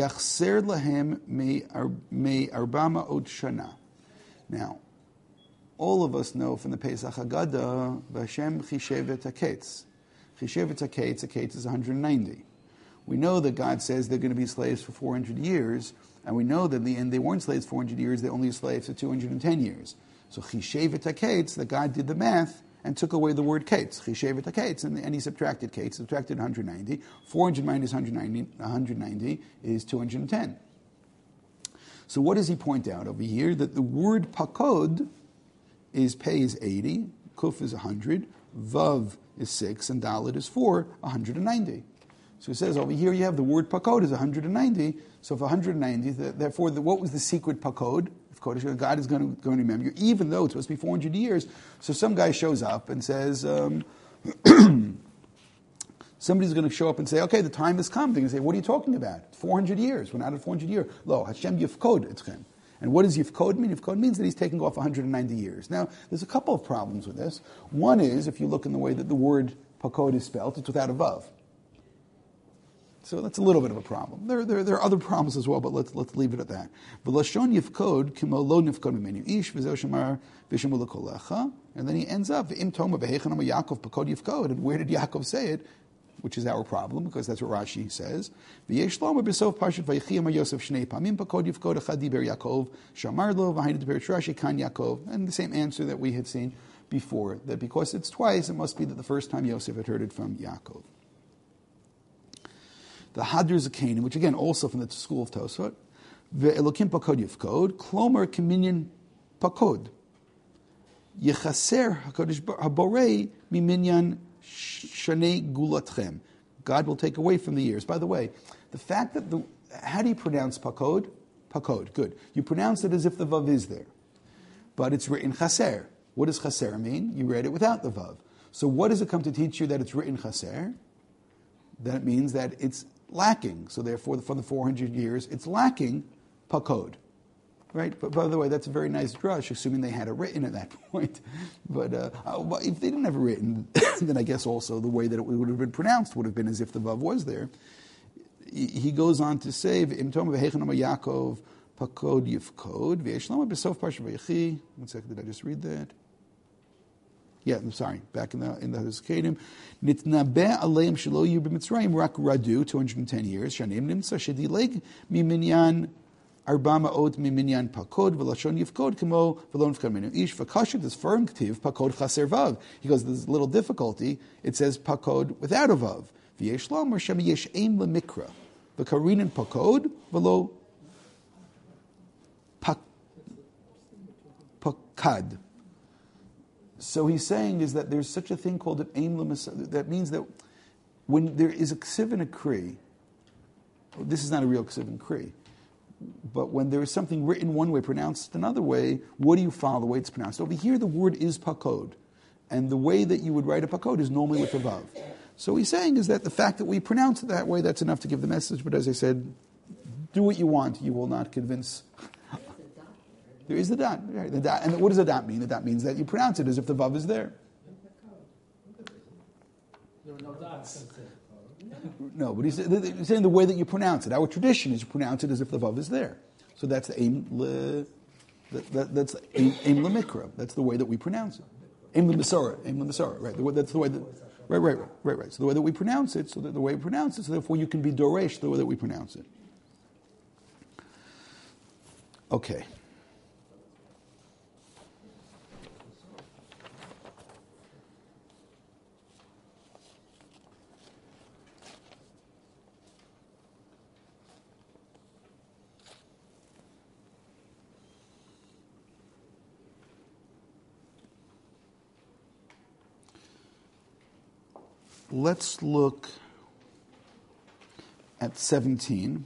Yachser lahem me arbama od shana. Now, all of us know from the Pesach Haggadah, V'Hashem Chishevet HaKetz. Chishevet HaKetz, a Ketz is 190. We know that God says they're going to be slaves for 400 years, and we know that in the end they weren't slaves for 400 years, they're only slaves for 210 years. So Chishevet HaKetz, that God did the math and took away the word Ketz, Chishevet HaKetz, and he subtracted Ketz, subtracted 190. 400 minus 190 is 210. So what does he point out over here? That the word pakod is pei is 80, kuf is 100, vav is 6, and dalet is 4, 190. So he says over here you have the word pakod is 190, so for 190, therefore what was the secret pakod? If Kodesh, God is going to remember you, even though it's supposed to be 400 years. So some guy shows up and says, somebody's going to show up and say, okay, the time has come. They're going to say, what are you talking about? 400 years. We're not at 400 years. Lo, Hashem yifkod etchem. And what does yifkod mean? Yifkod means that he's taking off 190 years. Now, there's a couple of problems with this. One is, if you look in the way that the word pakod is spelled, it's without a vav. So that's a little bit of a problem. There are other problems as well, but let's leave it at that. V'lashon yifkod kimo lo nifkod mimenu ish v'zeh shamar v'shemu l'kolecha. And then he ends up, v'im toma v'hechanam Yaakov pakod yifkod. And where did Yaakov say it? Which is our problem, because that's what Rashi says. V'yesh loma b'sof parshat v'yichi amar Yosef shnei pamim pakod yifkod echad diber Yaakov shamar lo v'hainu diber Rashi kan Yaakov. And the same answer that we had seen before, that because it's twice, it must be that the first time Yosef had heard it from Yaakov. The Hadar Zakenim, which again also from the school of Tosfot, ve'elokim pakod yifkod, klomer keminyan pakod, yechaser hakadosh haborei miminyan shanei gulatchem. God will take away from the years. By the way, the fact that how do you pronounce pakod? Pakod, good. You pronounce it as if the vav is there, but it's written chaser. What does chaser mean? You read it without the vav. So what does it come to teach you that it's written chaser? That means that it's lacking. So therefore, for the 400 years, it's lacking pakod. Right? But by the way, that's a very nice drush, assuming they had it written at that point. But if they didn't have it written, then I guess also the way that it would have been pronounced would have been as if the vav was there. He goes on to say, V'im toma v'hechanam Yaakov pakod yifkod v'yeshlama b'sof parshat v'yechi. One second, did I just read that? Yeah, I'm sorry. Back in the Zakenim, nitnabeh aleim shelo yu b'Mitzrayim rak radu 210 years. Shanim nimtza shedileg miminyan arba ma'ot miminyan pakod v'lashon yifkod kamo v'lo nifkad minu ish v'kashet is firm ktiv pakod chaser vav. He goes, there's a little difficulty. It says pakod without a vav. V'yesh lam or shem yesh aim lemikra v'karinin pakod v'lo pakad. So he's saying is that there's such a thing called an aim lemis. That means that when there is a ksiv and a kri, this is not a real ksiv and kri, but when there is something written one way, pronounced another way, what do you follow the way it's pronounced? Over here, the word is pakod, and the way that you would write a pakod is normally with a vav. So he's saying is that the fact that we pronounce it that way, that's enough to give the message. But as I said, do what you want. You will not convince. There is the dot. Right, the dot. And what does the dot mean? The dot means that you pronounce it as if the vav is there. There were no dots. No, but he's saying the way that you pronounce it. Our tradition is you pronounce it as if the vav is there. So that's the aim that's aim lemikra. That's the way that we pronounce it. Aim lemesora. Aim lemesora. Right. That's the way that. Right. So the way that we pronounce it. So that the way we pronounce it. So therefore you can be doresh the way that we pronounce it. Okay. Let's look at 17.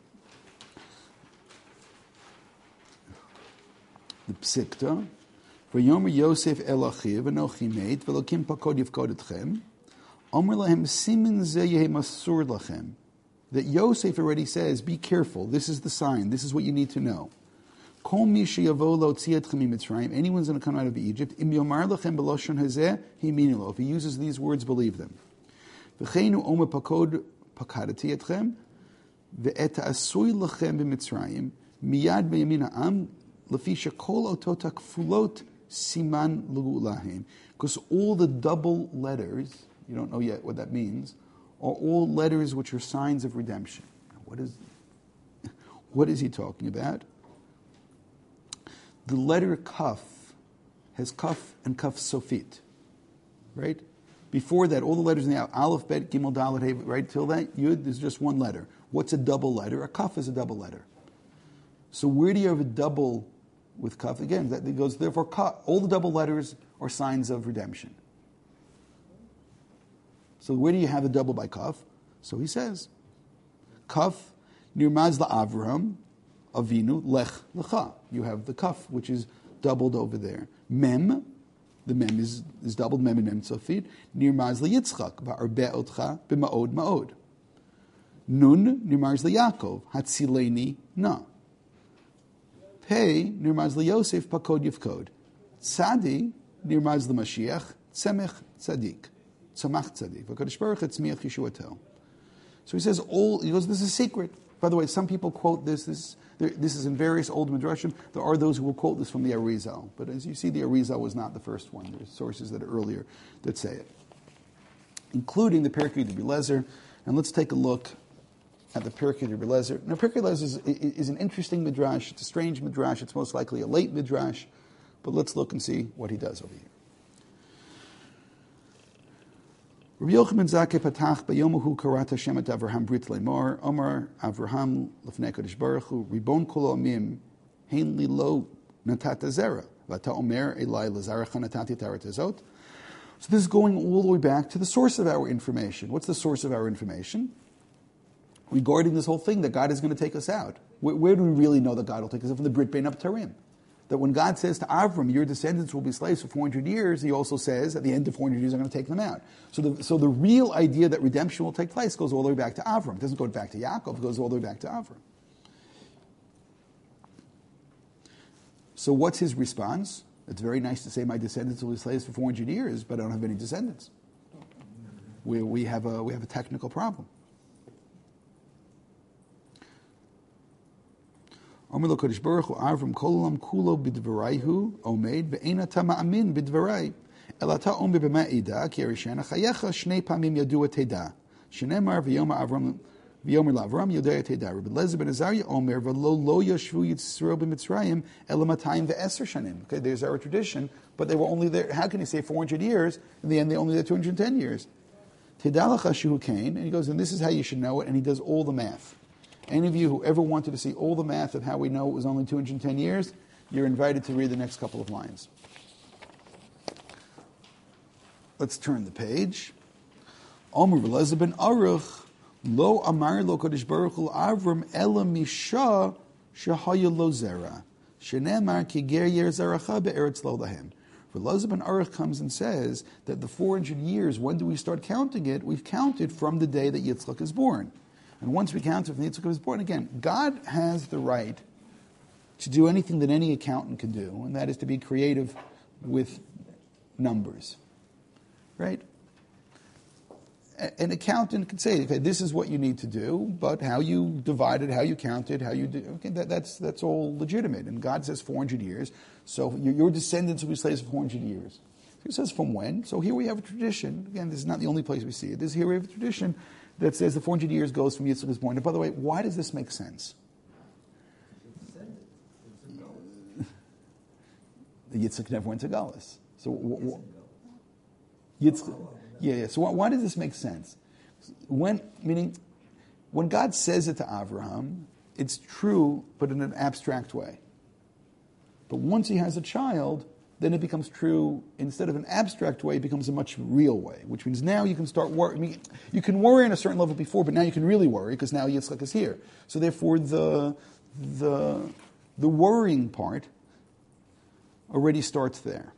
The Psikta. V'yomer Yosef el achiv v'nochi meit v'lokim pakod yifkod etchem. Omer lahem simin ze yehi masur lachem. That Yosef already says, be careful. This is the sign. This is what you need to know. Kol mi sheyavo lo'tziyah etchem mitzrayim. Anyone's going to come out of Egypt. Im yomar lachem b'loshon hazeh himinu lo. If he uses these words, believe them. V'cheinu omer pakod pakadati etchem ve'et asui lachem b'mitzrayim miyad be'yamin ha'am lefi shekol otot hakfulot siman l'geulahem. Because all the double letters, you don't know yet what that means, are all letters which are signs of redemption. What is he talking about? The letter kaf has kaf and kaf sofit, right? Before that, all the letters in the aleph, bet, gimel, dalet, hey, right till that yud, there's just one letter. What's a double letter? A kaf is a double letter. So where do you have a double with kaf? Again, that goes therefore kaf, all the double letters are signs of redemption. So where do you have a double by kaf? So he says, kaf nirmaz la'Avraham Avinu lech lecha. You have the kaf, which is doubled over there. Mem, the mem is doubled, mem and mem tzofit. Nirmaz leYitzchak ba'arbe otcha b'ma'od ma'od. Nun nirmaz leYaakov hatzileni na. Pei nirmaz leYosef pakod yifkod. Tzadi nirmaz leMashiach tzemech tzadik. Tzamach tzadik. V'kadosh Baruch etzmiach Yeshuatel. So he says, he goes, this is secret. By the way, some people quote this. This is in various old midrashim. There are those who will quote this from the Arizal. But as you see, the Arizal was not the first one. There's sources that are earlier that say it, including the Perkei Rabbi Lezer. And let's take a look at the Perkei Rabbi Lezer. Now, Perkei Lezer is an interesting midrash. It's a strange midrash. It's most likely a late midrash. But let's look and see what he does over here. Rabbi Yochanan Zakei patach bayomahu karat Hashem et Avraham brit leimor Omar Avraham lefnei Kadosh Baruch Hu Ribon kol ha'omim hein li lo natat zera v'ata omer elai lazarecha natati tarat hazot. So this is going all the way back to the source of our information. What's the source of our information? Regarding this whole thing that God is going to take us out. Where do we really know that God will take us out? From the Brit Bein Abtarim. That when God says to Avram, your descendants will be slaves for 400 years, he also says at the end of 400 years, I'm going to take them out. So the real idea that redemption will take place goes all the way back to Avram. It doesn't go back to Yaakov, it goes all the way back to Avram. So what's his response? It's very nice to say my descendants will be slaves for 400 years, but I don't have any descendants. We have a technical problem. Omer lo Kadosh Baruch Hu Avram kol olam kulo b'dvarayhu omed ve'ein ata ma'amin b'dvaray el ata omer b'ma'ida ki erishena chayecha shnei pamim yadua teda shenemar v'yoma Avram v'yomer la'Avram yodea teda Rabbi Lezer ben Azariah omer v'lo lo yashvu Yitzro b'Mitzrayim el matayim ve'eser shanim. Okay, there's our tradition, but they were only there. How can you say 400 years? In the end, they only there 210 years. Teda lacha shehu kain, and he goes, and this is how you should know it, and he does all the math. Any of you who ever wanted to see all the math of how we know it was only 210 years, you're invited to read the next couple of lines. Let's turn the page. Omer v'Elazar ben Aruch lo amar lo Kadosh Baruch Hu Avram ela misha shehaya lo zera shenemar ki ger yer zeracha be'eretz lo lahem. Elazar ben Aruch comes and says that the 400 years, when do we start counting it? We've counted from the day that Yitzchak is born. And once we count it from Yitzchak was born, again, God has the right to do anything that any accountant can do, and that is to be creative with numbers. Right? An accountant can say, okay, this is what you need to do, but how you divide it, how you count it, how you do, okay, that's all legitimate. And God says 400 years, so your descendants will be slaves for 400 years. He says from when? So here we have a tradition. Again, this is not the only place we see it. Here we have a tradition that says the 400 years goes from Yitzchak born. And by the way, why does this make sense? The Yitzchak never went to Galus. So Yitzchak, yeah. So why does this make sense? When God says it to Avraham, it's true, but in an abstract way. But once he has a child, then it becomes true, instead of an abstract way, it becomes a much real way, which means now you can start worrying. You can worry on a certain level before, but now you can really worry because now Yitzchak is here. So therefore, the worrying part already starts there.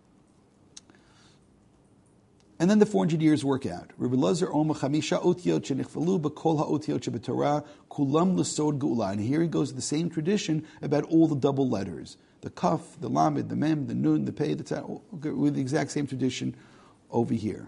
And then the 400 years work out. Rabbi Elazar Omer Chamisha Otiot Shenichvalu B'Kol HaOtiot Shebetorah Kulam L'Sod Geula. And here he goes to the same tradition about all the double letters. The Kaf, the Lamed, the Mem, the Nun, the Pei, the Tzad, with the exact same tradition over here.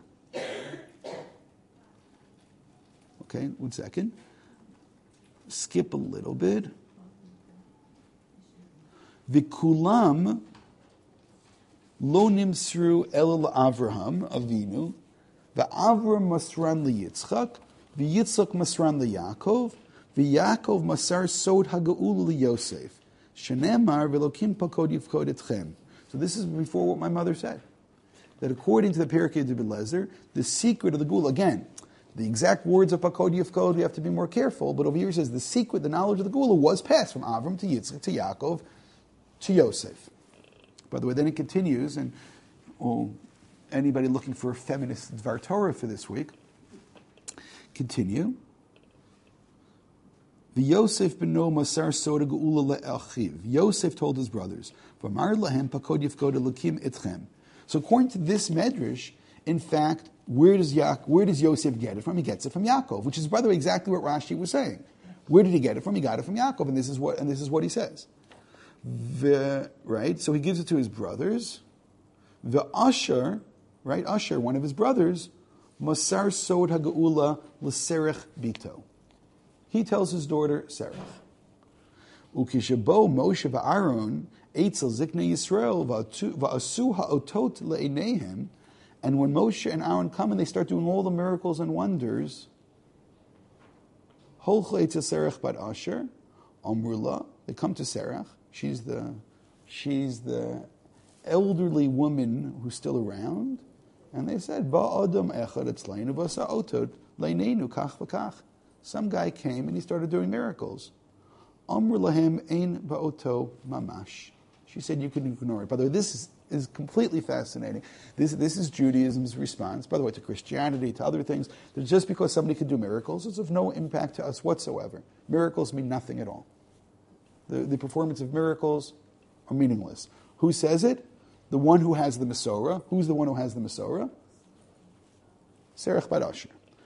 Okay, 1 second. Skip a little bit. V'kulam Lo nimsru el Avraham Avinu, ve'Avram masran liYitzchak, ve'Yitzchak masran liYaakov, ve'Yaakov masar sod haga'ul liYosef. Shenemar ve'Elokim pakod yifkod etchem. So this is before what my mother said. That according to the Pirkei de Belezer, the secret of the Gula, again, the exact words of Pakod Yifkod, we have to be more careful, but over here it says the secret, the knowledge of the Gula was passed from Avram to Yitzchak to Yaakov to Yosef. By the way, then it continues, and anybody looking for a feminist Dvar Torah for this week, continue. Yosef beno masar soda geula le'achiv. Yosef told his brothers, "V'amar lahem pakod yifkod elokim itchem." So according to this medrash, in fact, where does Yosef get it from? He gets it from Yaakov, which is, by the way, exactly what Rashi was saying. Where did he get it from? He got it from Yaakov, and this is what he says. Right? So he gives it to his brothers. The Asher, right? Asher, one of his brothers, masar sod ha'geula l'serech bito. He tells his daughter Serach. Ukishabo Moshe va'Aaron eitzel zikna Yisrael va'asu ha'otot le'eineihem. And when Moshe and Aaron come and they start doing all the miracles and wonders, Holcha eitzel Serach bat Asher, Amrullah, they come to Serach. She's the elderly woman who's still around, and they said, Ba'adam echad etzleinu v'sa'otot le'eineinu kach v'kach. Some guy came and he started doing miracles. Amr lahem ein ba'oto mamash. She said, you can ignore it. By the way, this is completely fascinating. This is Judaism's response, by the way, to Christianity, to other things, that just because somebody can do miracles, it's of no impact to us whatsoever. Miracles mean nothing at all. The performance of miracles are meaningless. Who says it? The one who has the Masorah. Who's the one who has the Masorah? Serach bat Asher.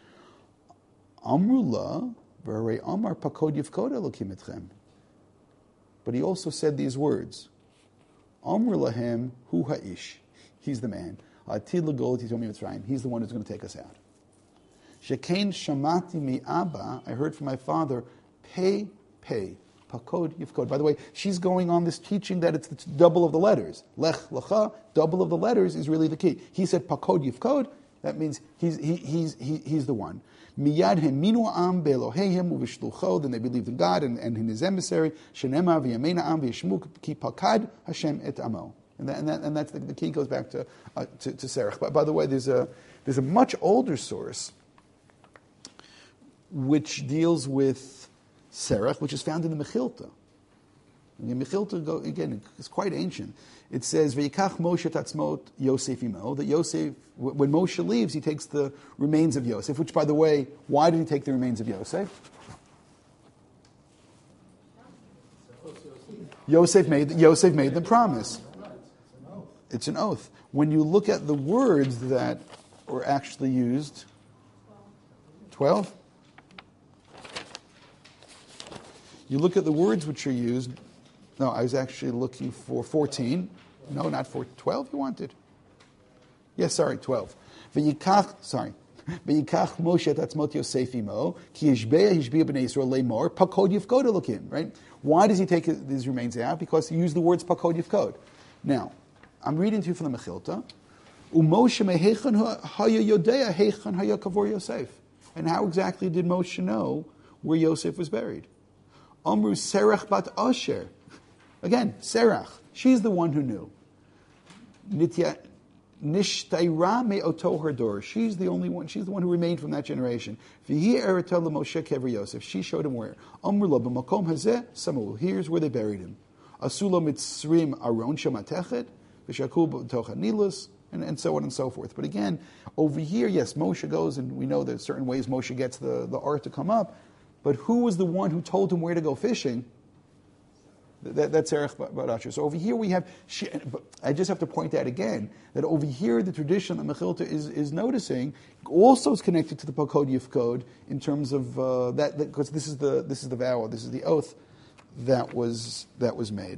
Amrullah, v'harei amar pakod yifkod elokim etchem. But he also said these words. Amr lahem hu ha'ish. He's the man. Atid l'gol titomi mitzrayim. He's the one who's going to take us out. Shekein shamati mi abba. I heard from my father. Pei, pakod yifkod. By the way, she's going on this teaching that it's the double of the letters. Lech, lecha, double of the letters is really the key. He said pakod yifkod. That means he's the one. Miyad heminu am be'eloheihem uv'shlucho. Then they believed in God and in His emissary. Shenema v'yameina am v'yishmu ki pakad Hashem et amo. And that's the key goes back to Serach. But by the way, there's a much older source which deals with Serach, which is found in the Mechilta. And the Mechilta, again, is quite ancient. It says, "V'yikach Moshe tatzmot Yosef imo." That Yosef, when Moshe leaves, he takes the remains of Yosef. Which, by the way, why did he take the remains of Yosef? Yosef made the promise. It's an oath. When you look at the words that were actually used, 12. You look at the words which are used. No, I was actually looking for 14. No, not 12 you wanted. Yes, sorry, 12. V'yikach Moshe tatzmot Yosef imo, ki yishbeya b'nei Yisrael le'mor, pakod yifkod elokim, right? Why does he take these remains out? Because he used the words pakod yifkod. Now, I'm reading to you from the Mechilta. U'Moshe mehechan haya yodea hechan haya kavor Yosef. And how exactly did Moshe know where Yosef was buried? Amru Serach bat Asher. Again, Serach. She's the one who knew. Nishtaira me'oto hardor. She's the only one. She's the one who remained from that generation. V'hi eretah l'Moshe kever Yosef. She showed him where. Amru lo b'makom hazeh samul. Here's where they buried him. Asulo mitzrim aron shematechet v'shakul b'tocha nilus, and so on and so forth. But again, over here, yes, Moshe goes, and we know there's certain ways Moshe gets the art to come up. But who was the one who told him where to go fishing? That's Serach bat Asher. So over here we have, I just have to point out again, that over here the tradition that Mechilta is noticing also is connected to the Pakod Yifkod in terms of that, because this is the vow, this is the oath that was made.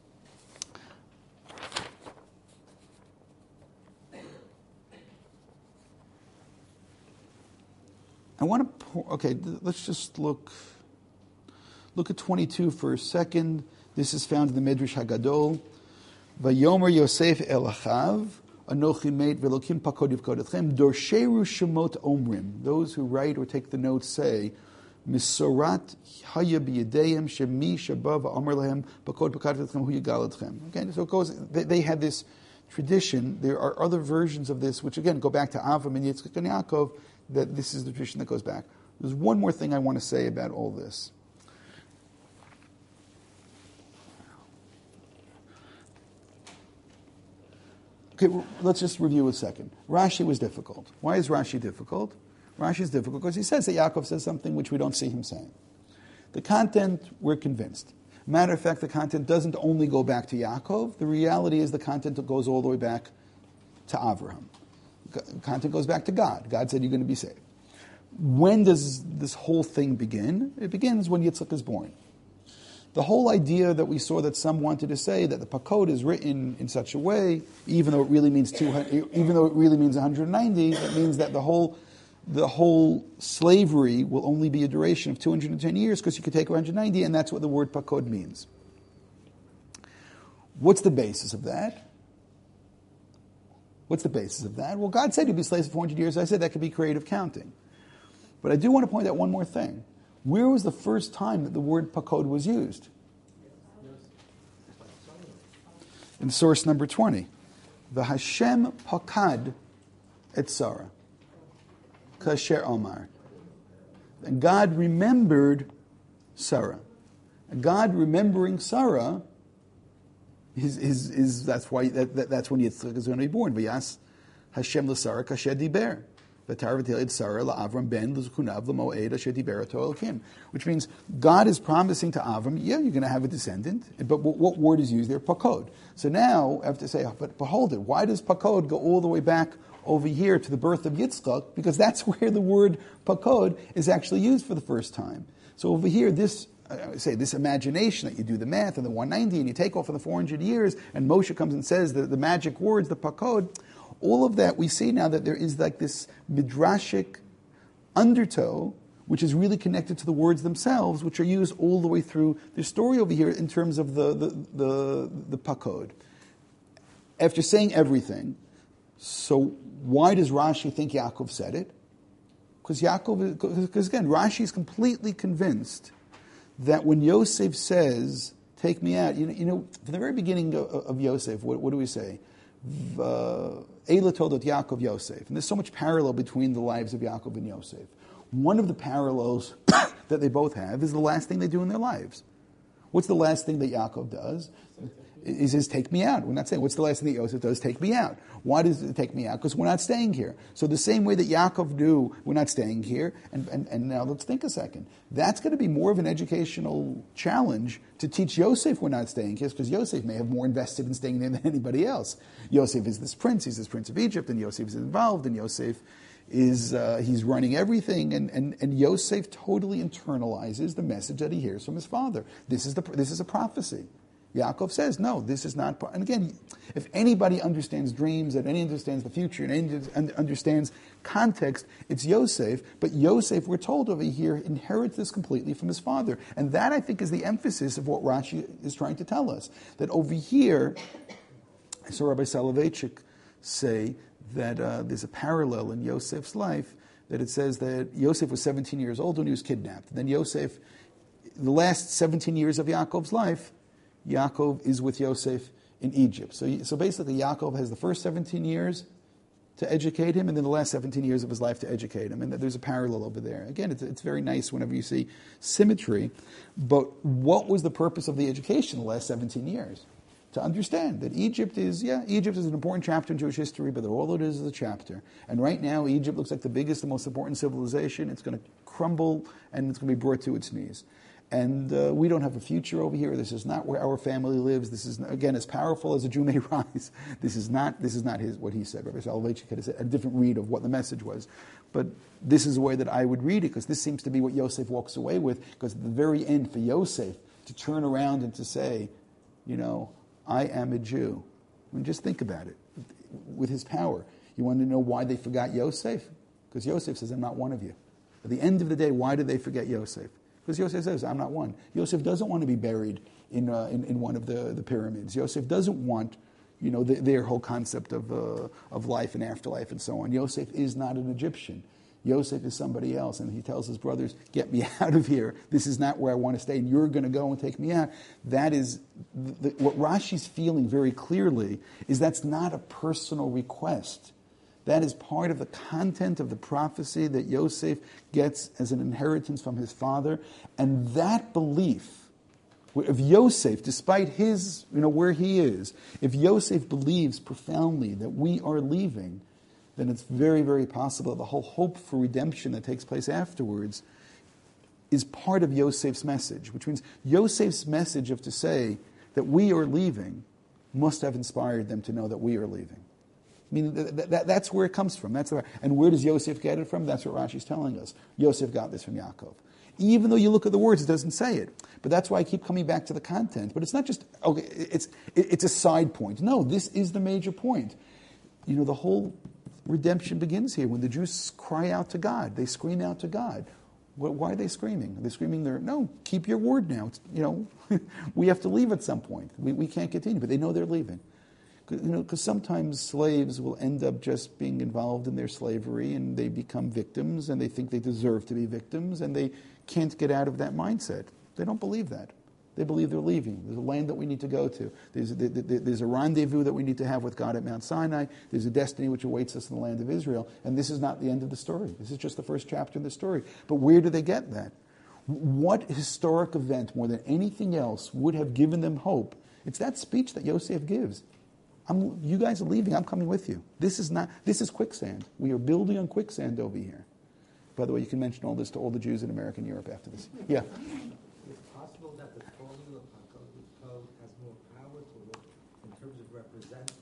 I want to, let's just look at 22 for a second. This is found in the Medrash Hagadol. Vayomer Yosef Elachav, Anochi meit velokim pakod yivkodetchem, dorsheru shemot omrim. Those who write or take the notes say, Misorat haya b'yedeyim shemi shabav amar lehem pakod pakadetchem hu yigaladchem. Again, so it goes, they had this tradition. There are other versions of this, which again go back to Avram and Yitzchak and Yaakov, that this is the tradition that goes back. There's one more thing I want to say about all this. Okay, let's just review a second. Rashi was difficult. Why is Rashi difficult? Rashi is difficult because he says that Yaakov says something which we don't see him saying. The content, we're convinced. Matter of fact, the content doesn't only go back to Yaakov. The reality is the content goes all the way back to Avraham. The content goes back to God. God said, you're going to be saved. When does this whole thing begin? It begins when Yitzchak is born. The whole idea that we saw that some wanted to say that the Pakod is written in such a way, even though it really means 200, even though it really means 190, that means that the whole slavery will only be a duration of 210 years because you could take 190, and that's what the word Pakod means. What's the basis of that? What's the basis of that? Well, God said you'd be slaves for 400 years. I said that could be creative counting. But I do want to point out one more thing. Where was the first time that the word Pakod was used? In source number 20. The Hashem Pakad et Sarah. Kasher Omar. And God remembered Sarah. And God remembering Sarah is that's why that's when Yitzchak is going to be born. V'yas Hashem l'Sarah kasher diber. Which means God is promising to Avram, yeah, you're going to have a descendant, but what word is used there? Pakod. So now I have to say, but behold it, why does Pakod go all the way back over here to the birth of Yitzchak? Because that's where the word Pakod is actually used for the first time. So over here, this imagination that you do the math and the 190 and you take off for the 400 years and Moshe comes and says the magic words, the Pakod, all of that, we see now that there is like this midrashic undertow, which is really connected to the words themselves, which are used all the way through the story over here in terms of the Pakod. After saying everything, so why does Rashi think Yaakov said it? Because again, Rashi is completely convinced that when Yosef says, take me out, you know, from the very beginning of Yosef, what do we say? Eila toldot Yaakov Yosef. And there's so much parallel between the lives of Yaakov and Yosef. One of the parallels that they both have is the last thing they do in their lives. What's the last thing that Yaakov does? He says, take me out. We're not saying, what's the last thing that Yosef does? Take me out. Why does it take me out? Because we're not staying here. So the same way that Yaakov knew, we're not staying here, and now let's think a second. That's going to be more of an educational challenge to teach Yosef we're not staying here, because Yosef may have more invested in staying there than anybody else. Yosef is this prince, he's this prince of Egypt, and Yosef is involved, and Yosef is, he's running everything, and Yosef totally internalizes the message that he hears from his father. This is a prophecy. Yaakov says, no, this is not. And again, if anybody understands dreams, and any understands the future, and any understands context, it's Yosef. But Yosef, we're told over here, inherits this completely from his father. And that, I think, is the emphasis of what Rashi is trying to tell us. That over here, I saw Rabbi Soloveitchik say that there's a parallel in Yosef's life, that it says that Yosef was 17 years old when he was kidnapped. And then Yosef, the last 17 years of Yaakov's life, Yaakov is with Yosef in Egypt. So basically, Yaakov has the first 17 years to educate him, and then the last 17 years of his life to educate him. And there's a parallel over there. Again, it's very nice whenever you see symmetry. But what was the purpose of the education the last 17 years? To understand that Egypt is an important chapter in Jewish history, but all it is a chapter. And right now, Egypt looks like the biggest, the most important civilization. It's going to crumble, and it's going to be brought to its knees. And we don't have a future over here. This is not where our family lives. This is, again, as powerful as a Jew may rise. This is not what he said. Rabbi Soloveitchik had a different read of what the message was. But this is the way that I would read it, because this seems to be what Yosef walks away with. Because at the very end, for Yosef to turn around and to say, you know, I am a Jew. I mean, just think about it. With his power. You want to know why they forgot Yosef? Because Yosef says, I'm not one of you. At the end of the day, why did they forget Yosef? Because Yosef says, I'm not one. Yosef doesn't want to be buried in one of the pyramids. Yosef doesn't want their whole concept of life and afterlife and so on. Yosef is not an Egyptian. Yosef is somebody else, and he tells his brothers, get me out of here. This is not where I want to stay, and you're going to go and take me out. That is, what Rashi's feeling very clearly is that's not a personal request. That is part of the content of the prophecy that Yosef gets as an inheritance from his father, and that belief, if Yosef, despite his, where he is, if Yosef believes profoundly that we are leaving, then it's very, very possible the whole hope for redemption that takes place afterwards is part of Yosef's message, which means Yosef's message of to say that we are leaving must have inspired them to know that we are leaving. I mean, that's where it comes from. And where does Yosef get it from? That's what Rashi's telling us. Yosef got this from Yaakov. Even though you look at the words, it doesn't say it. But that's why I keep coming back to the content. But it's not just, okay, it's a side point. No, this is the major point. The whole redemption begins here when the Jews cry out to God. They scream out to God. Why are they screaming? Are they screaming no, keep your word now. We have to leave at some point. We can't continue. But they know they're leaving. Because sometimes slaves will end up just being involved in their slavery and they become victims and they think they deserve to be victims and they can't get out of that mindset. They don't believe that. They believe they're leaving. There's a land that we need to go to. There's a rendezvous that we need to have with God at Mount Sinai. There's a destiny which awaits us in the land of Israel. And this is not the end of the story. This is just the first chapter of the story. But where do they get that? What historic event, more than anything else, would have given them hope? It's that speech that Yosef gives. You guys are leaving. I'm coming with you. This is quicksand. We are building on quicksand over here. By the way, you can mention all this to all the Jews in America and Europe after this. Yeah. It's possible that the formula code has more power to it in terms of representing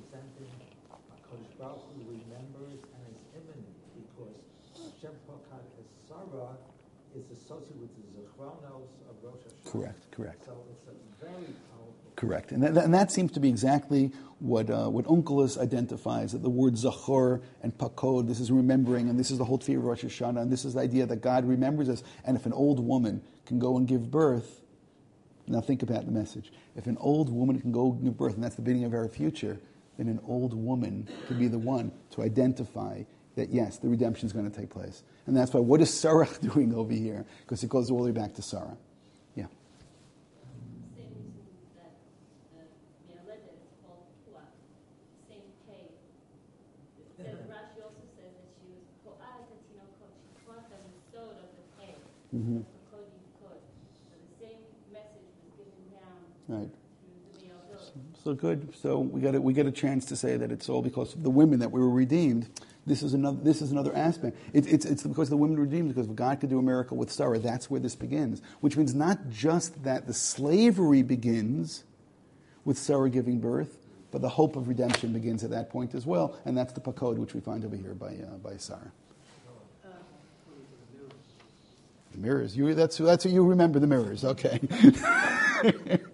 HaKadosh Baruch Hu remembers and is imminent, because Hashem Pakad Sarah is associated with the Zechronos of Rosh Hashanah. Correct. So it's a very powerful. Correct. And that seems to be exactly what Onkelos identifies, that the word Zachor and Pakod, this is remembering, and this is the whole Tefillah of Rosh Hashanah, and this is the idea that God remembers us. And if an old woman can go and give birth, now think about the message. If an old woman can go and give birth, and that's the beginning of our future, then an old woman can be the one to identify that, yes, the redemption is going to take place. And that's why, what is Sarah doing over here? Because it goes all the way back to Sarah. Yeah. Same reason that the Mialedet is called Pua, same K. Rashi also says that she was Po'at Tinokot, she taught them the sod of the K, the Pakod Yikod. So the same message was given down Right. through the Mialedet. So good. So we get a chance to say that it's all because of the women that we were redeemed. This is another aspect. It's because the women were redeemed, because if God could do a miracle with Sarah, that's where this begins. Which means not just that the slavery begins with Sarah giving birth, but the hope of redemption begins at that point as well, and that's the pakod which we find over here by Sarah. The mirrors. That's what you remember, the mirrors. Okay.